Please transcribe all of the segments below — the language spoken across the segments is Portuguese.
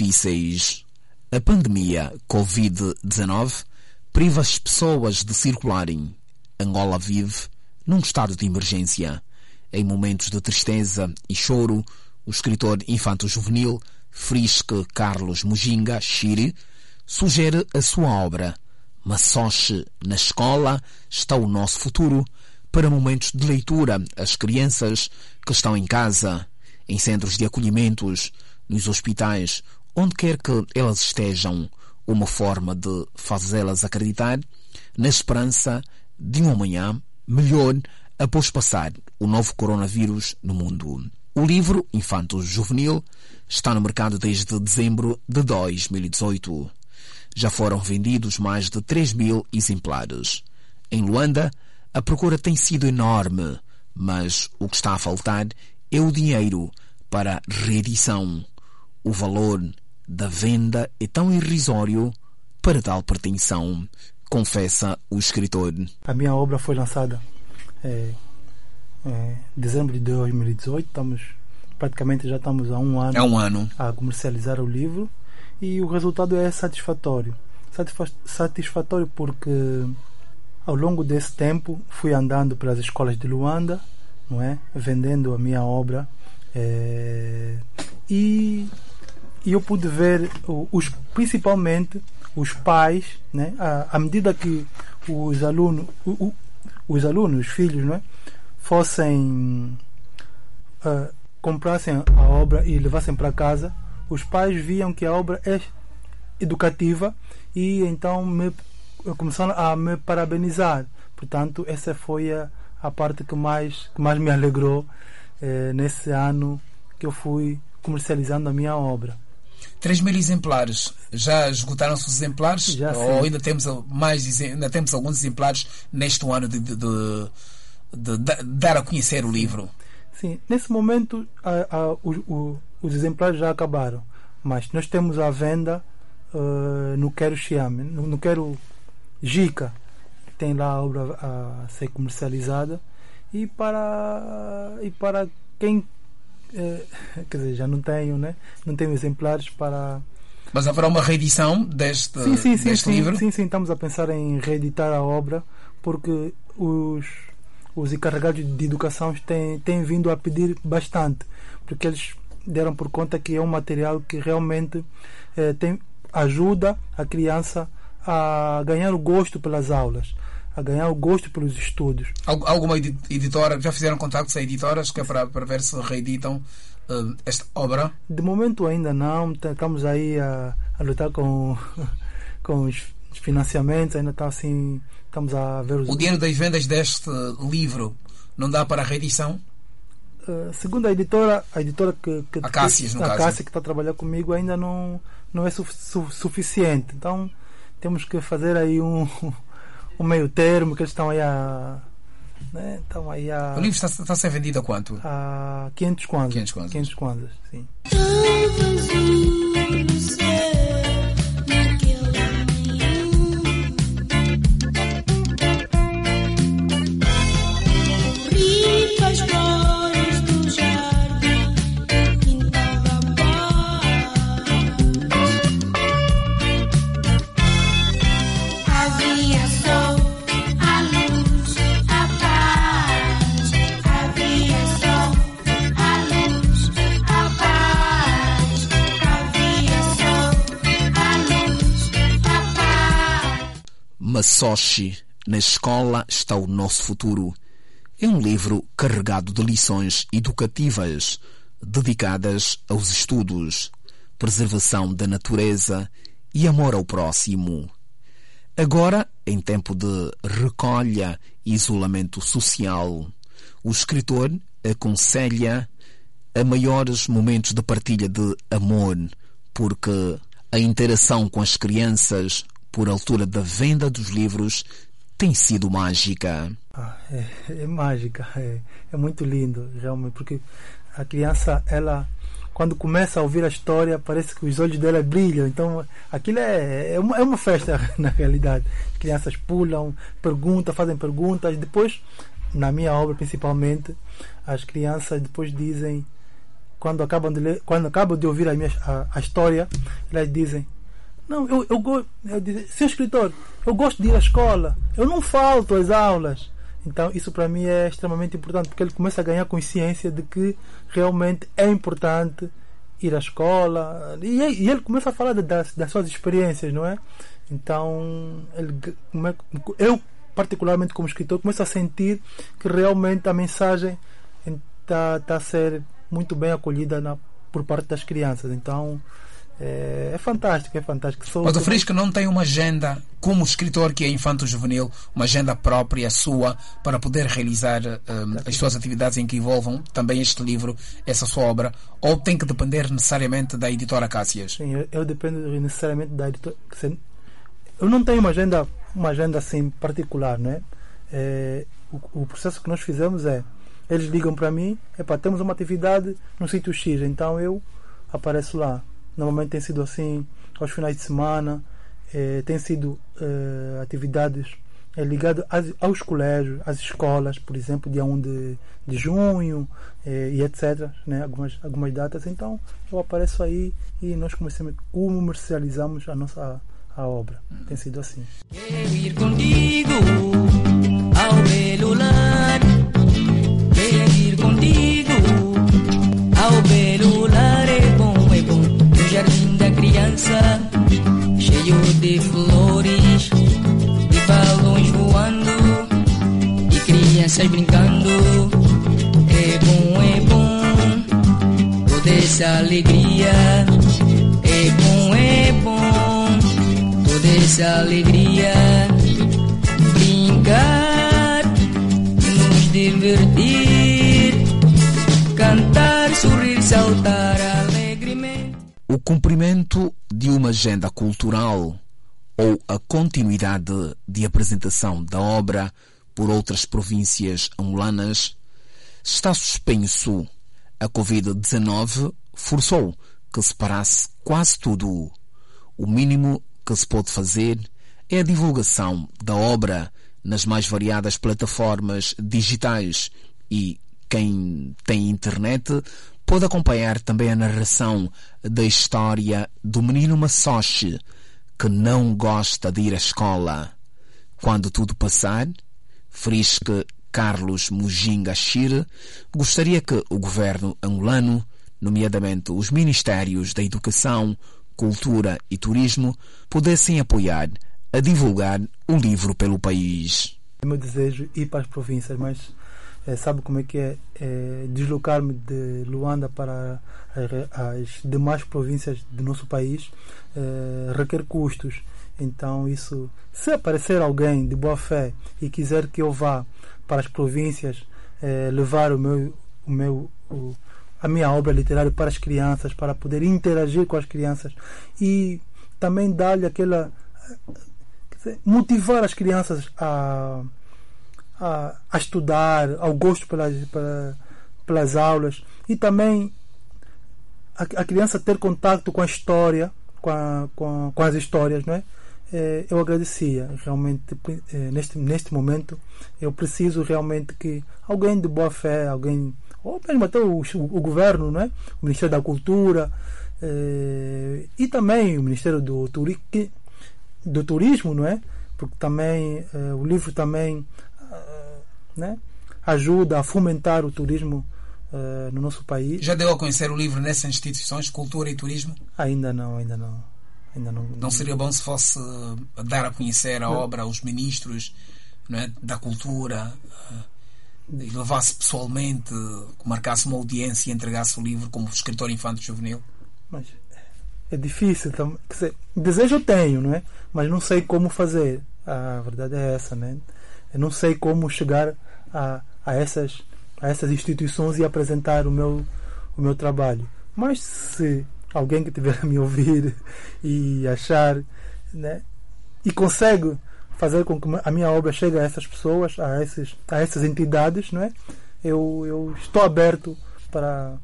difíceis. A pandemia Covid-19 priva as pessoas de circularem. Angola vive num estado de emergência. Em momentos de tristeza e choro, o escritor infanto-juvenil Frisque Carlos Mujinga Chiri sugere a sua obra Massoche na escola está o nosso futuro, para momentos de leitura às crianças que estão em casa, em centros de acolhimentos, nos hospitais, onde quer que elas estejam, uma forma de fazê-las acreditar na esperança de um amanhã melhor após passar o novo coronavírus no mundo. O livro infanto-juvenil está no mercado desde dezembro de 2018. Já foram vendidos mais de 3.000 exemplares. Em Luanda, a procura tem sido enorme, mas o que está a faltar é o dinheiro para a reedição. O valor da venda é tão irrisório para tal pretensão, confessa o escritor. A minha obra foi lançada em dezembro de 2018. Praticamente já estamos há um ano a comercializar o livro e o resultado é satisfatório. Satisfatório porque ao longo desse tempo fui andando pelas escolas de Luanda, não é? Vendendo a minha obra e eu pude ver principalmente os pais, né? À medida que os alunos, os filhos, não é? Fossem comprassem a obra e levassem para casa, os pais viam que a obra é educativa e então começaram a me parabenizar. Portanto, essa foi a parte que mais me alegrou nesse ano que eu fui comercializando a minha obra. 3.000 exemplares. Já esgotaram-se os exemplares? Já, ou ainda temos alguns exemplares neste ano de dar a conhecer o livro? Sim, nesse momento os exemplares já acabaram, mas nós temos a venda no Quero Xiame, no Quero Jica, tem lá a obra a ser comercializada e para quem quer dizer, já não tenho, né? Não tenho exemplares para... Mas haverá uma reedição deste livro? Sim, estamos a pensar em reeditar a obra porque os encarregados de educação têm vindo a pedir bastante, porque eles deram por conta que é um material que realmente ajuda a criança a ganhar o gosto pelas aulas, a ganhar o gosto pelos estudos. Alguma editora, já fizeram contactos a editoras que é para ver se reeditam esta obra? De momento ainda não, estamos aí a lutar com os financiamentos, ainda está assim, estamos a ver os... O dinheiro das vendas deste livro não dá para a reedição? Segundo a editora a Cássias, a Cássia que está a trabalhar comigo, ainda não é suficiente. Então temos que fazer aí um meio termo, que eles estão aí a... Né? O livro está a ser vendido a quanto? A 500 kwanzas. 500 kwanzas, sim. Massoche na escola está o nosso futuro. É um livro carregado de lições educativas dedicadas aos estudos, preservação da natureza e amor ao próximo. Agora, em tempo de recolha e isolamento social, o escritor aconselha a maiores momentos de partilha de amor, porque a interação com as crianças por altura da venda dos livros tem sido mágica. É mágica, é muito lindo realmente, porque a criança, ela quando começa a ouvir a história, parece que os olhos dela brilham. Então aquilo é uma festa na realidade. As crianças pulam, fazem perguntas. Depois, na minha obra principalmente, as crianças depois dizem quando acabam de ler, quando acabam de ouvir a história, elas dizem: não, eu gosto, senhor escritor, eu gosto de ir à escola, eu não falto às aulas. Então isso para mim é extremamente importante, porque ele começa a ganhar consciência de que realmente é importante ir à escola, e ele começa a falar das suas experiências, não é? Então eu particularmente como escritor começo a sentir que realmente a mensagem está a ser muito bem acolhida por parte das crianças. Então é fantástico. Mas o Frisco não tem uma agenda, como escritor que é infanto-juvenil, uma agenda própria sua para poder realizar as suas atividades em que envolvam também este livro, essa sua obra, ou tem que depender necessariamente da editora Cássias? Sim, eu dependo necessariamente da editora. Eu não tenho uma agenda assim particular, né? O processo que nós fizemos eles ligam para mim, temos uma atividade no sítio X, então eu apareço lá. Normalmente tem sido assim aos finais de semana, tem sido atividades ligadas aos colégios, às escolas, por exemplo, dia 1 de junho e etc, né? algumas datas. Então eu apareço aí e nós comercializamos a obra. Tem sido assim. Quero ir contigo ao belo lar, quero ir contigo ao belo lar. É bom, no jardim da criança, cheio de flores, de balões voando e crianças brincando. É bom, toda essa alegria. É bom, toda essa alegria. Brincar, nos divertir, cantar, sorrir, saltar alegremente. O cumprimento de uma agenda cultural ou a continuidade de apresentação da obra por outras províncias angolanas está suspenso. A Covid-19 forçou que se parasse quase tudo. O mínimo que se pode fazer é a divulgação da obra nas mais variadas plataformas digitais e quem tem internet pode acompanhar também a narração da história do menino Massoche que não gosta de ir à escola. Quando tudo passar, Frisco Carlos Mujinga Shire gostaria que o governo angolano, nomeadamente os Ministérios da Educação, Cultura e Turismo, pudessem apoiar a divulgar o livro pelo país. O meu desejo é ir para as províncias, mas sabe como é que é? Deslocar-me de Luanda para as demais províncias do nosso país requer custos. Então isso, se aparecer alguém de boa fé e quiser que eu vá para as províncias levar a minha obra literária para as crianças, para poder interagir com as crianças e também dar-lhe motivar as crianças a estudar, ao gosto pelas aulas, e também a criança ter contato com a história, com as histórias, não é? Eu agradecia realmente. Neste momento eu preciso realmente que alguém de boa fé, alguém, ou mesmo até o governo, não é? O Ministério da Cultura e também o Ministério do Turismo, não é? Porque também o livro também né? ajuda a fomentar o turismo no nosso país. Já deu a conhecer o livro nessas instituições, Cultura e Turismo? Ainda não. Não seria bom se fosse dar a conhecer a obra aos ministros, não é, da Cultura, e levasse pessoalmente, marcasse uma audiência e entregasse o livro como escritor infanto-juvenil? Mas é difícil. Desejo eu tenho, não é? Mas não sei como fazer. A verdade é essa, né? Eu não sei como chegar a essas instituições e apresentar o meu trabalho. Mas se alguém que estiver a me ouvir e achar, né, e consegue fazer com que a minha obra chegue a essas pessoas, a essas entidades, não é? Eu estou aberto para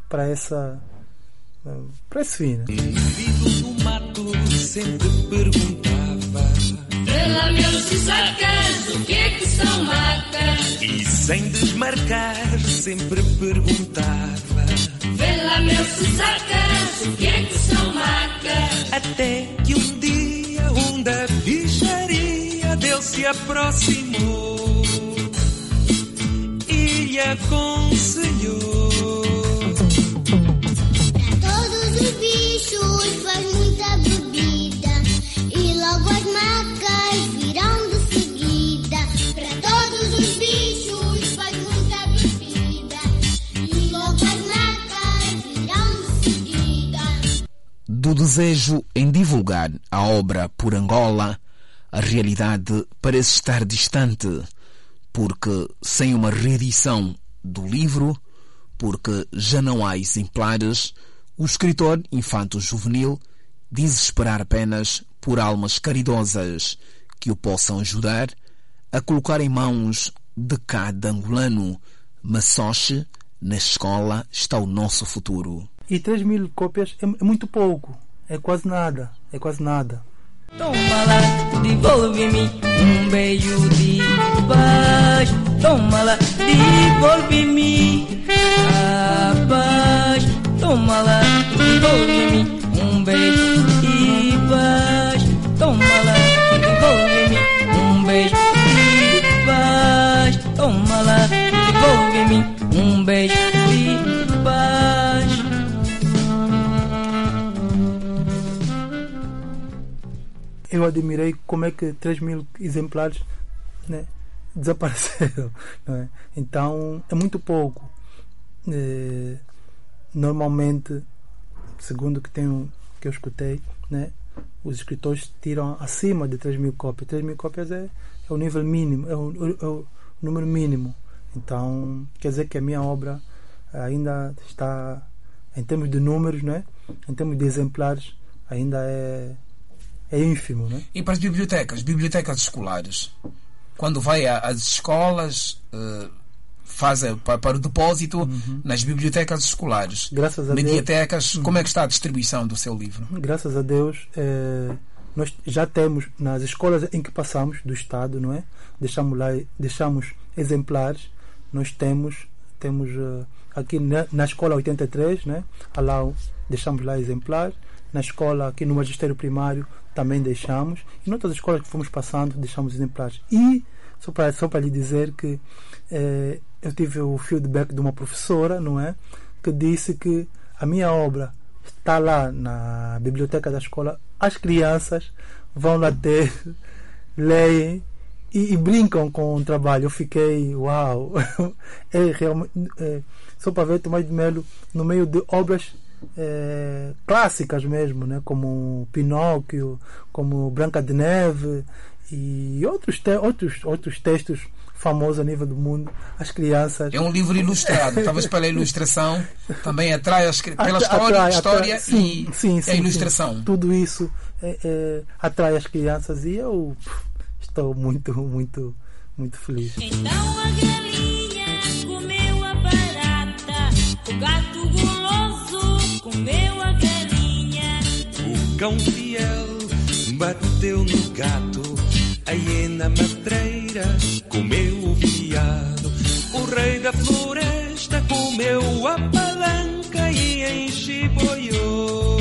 esse fim. Né? Do mato sempre perguntava: pela meus sacas, o que é que são matas? E sem desmarcar sempre perguntava: Vê lá, meu sacas, o que é que são macas? Até que um dia da bicharia Deus se aproximou e lhe aconselhou. Todos os bichos faz muita bebida e logo as macas virão de seguida. Para todos os bichos faz muita bebida e logo as macas virão de seguida. Do desejo em divulgar a obra por Angola, a realidade parece estar distante, porque sem uma reedição do livro, porque já não há exemplares, o escritor infanto-juvenil diz esperar apenas por almas caridosas que o possam ajudar a colocar em mãos de cada angolano. Massoche, na escola está o nosso futuro. E 3.000 cópias é muito pouco, é quase nada, é quase nada. Toma lá, devolve-me beijo de paz. Toma lá, devolve-me a paz. Toma lá, devolve-me beijo de paz. Toma lá, devolve-me beijo de paz. Toma lá, devolve-me beijo de paz. Eu admirei como é que 3.000 exemplares, né, desapareceram. Né? Então é muito pouco. Normalmente, segundo o que eu escutei, né, os escritores tiram acima de 3.000 cópias. 3.000 cópias é o nível mínimo, é o número mínimo. Então quer dizer que a minha obra ainda está, em termos de números, né, em termos de exemplares, ainda é ínfimo, né? E para as bibliotecas escolares, quando vai às escolas, faz para o depósito nas bibliotecas escolares, graças a mediatecas, Deus, como é que está a distribuição do seu livro? Graças a Deus, nós já temos nas escolas em que passamos do Estado, não é? Deixamos exemplares. Nós temos aqui na escola 83, né? Lá deixamos lá exemplares. Na escola aqui no magistério primário também deixamos, e em outras escolas que fomos passando deixamos exemplares. E só para lhe dizer que eu tive o feedback de uma professora, não é, que disse que a minha obra está lá na biblioteca da escola, as crianças vão lá ter, leem e brincam com o trabalho. Eu fiquei, uau! Realmente, só para ver Tomás de Melo no meio de obras clássicas mesmo, né? Como Pinóquio, como Branca de Neve e outros textos famosos a nível do mundo. As crianças... É um livro ilustrado, talvez pela ilustração também atrai pela história sim, e a ilustração. Sim. Tudo isso atrai as crianças e eu estou muito, muito, muito feliz. Então a galinha comeu a barata, o gato guloso comeu a galinha, o cão fiel bateu no gato, a hiena matreira comeu o veado, o rei da floresta comeu a palanca e enchiboiou.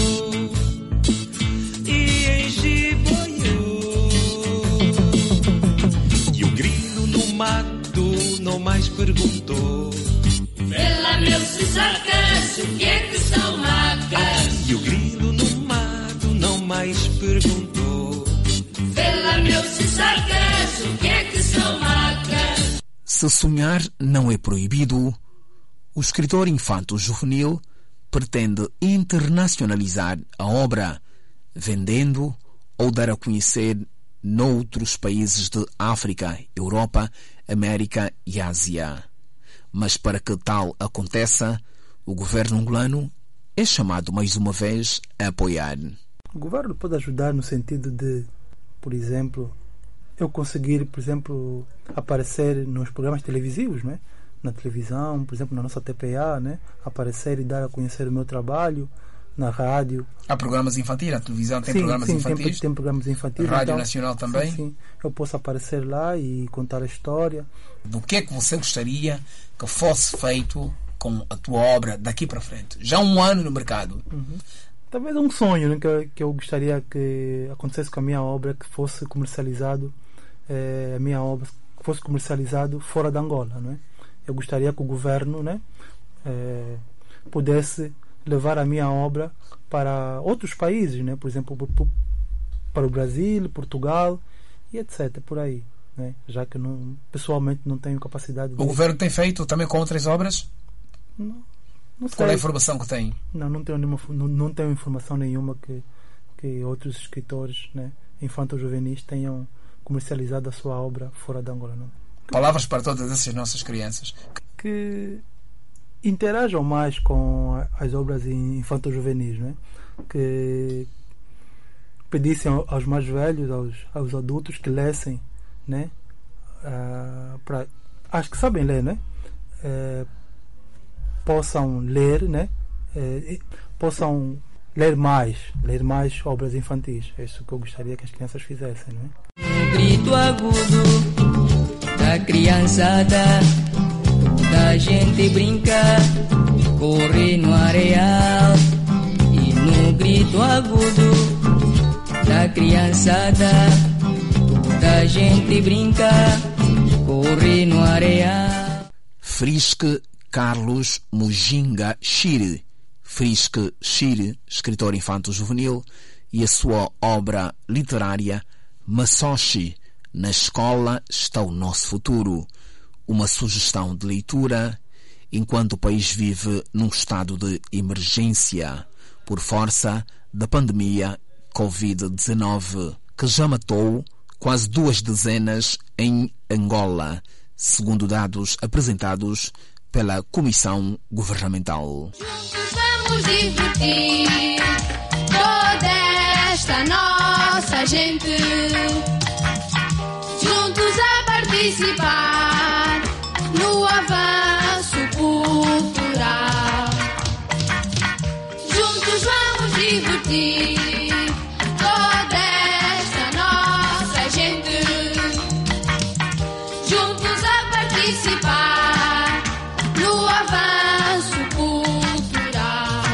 E o grilo no mato não mais perguntou: vê lá, meu sacas, o que é que são macas? E o grilo no mato não mais perguntou: vê lá, meu sacas, o que é que são macas? Se sonhar não é proibido, o escritor infanto-juvenil pretende internacionalizar a obra, vendendo ou dar a conhecer noutros países de África, Europa, América e Ásia. Mas para que tal aconteça, o governo angolano é chamado mais uma vez a apoiar. O governo pode ajudar no sentido de, por exemplo, eu conseguir, por exemplo, aparecer nos programas televisivos, né? Na televisão, por exemplo, na nossa TPA, né? Aparecer e dar a conhecer o meu trabalho, na rádio. Há programas infantis, a televisão tem programas infantis? Tem programas infantis. A Rádio Nacional também? Sim, eu posso aparecer lá e contar a história. Do que é que você gostaria que fosse feito com a tua obra daqui para frente? Já 1 ano no mercado. Talvez um sonho, né, que eu gostaria que acontecesse com a minha obra, que fosse comercializado, a minha obra fosse comercializado fora da Angola, não é? Eu gostaria que o governo, né, pudesse levar a minha obra para outros países, né? Por exemplo, para o Brasil, Portugal e etc. por aí, né? Já que pessoalmente não tenho capacidade de... O governo tem feito também com outras obras? Não sei. Qual é a informação que tem? Não tenho informação nenhuma que outros escritores, né, infanto-juvenis tenham comercializado a sua obra fora da Angola. Não. Palavras para todas essas nossas crianças. Que interajam mais com as obras infanto-juvenis, né? Que pedissem aos mais velhos, aos adultos que lessem, né? Acho que sabem ler, né? Possam ler, né? Possam ler mais obras infantis. É isso que eu gostaria que as crianças fizessem, não é? Um grito agudo da criançada, toda gente brinca, corre no areal. E no grito agudo da criançada, toda gente brinca, corre no areal. Frisque Carlos Mujinga Shire. Frisque Shire, escritor infanto-juvenil, e a sua obra literária Masoshi, Na Escola Está o Nosso Futuro. Uma sugestão de leitura enquanto o país vive num estado de emergência por força da pandemia Covid-19, que já matou quase 2 dezenas em Angola, segundo dados apresentados pela Comissão Governamental. Juntos vamos divertir toda esta nossa gente, juntos a participar no avanço cultural. Juntos vamos divertir toda esta nossa gente, juntos a participar no avanço cultural.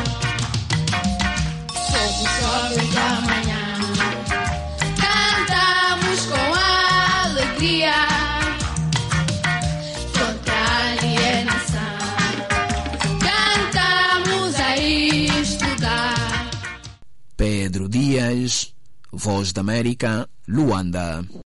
Somos jovens da manhã, cantamos com alegria contra a alienação, cantamos a estudar. Pedro Dias, Voz da América, Luanda.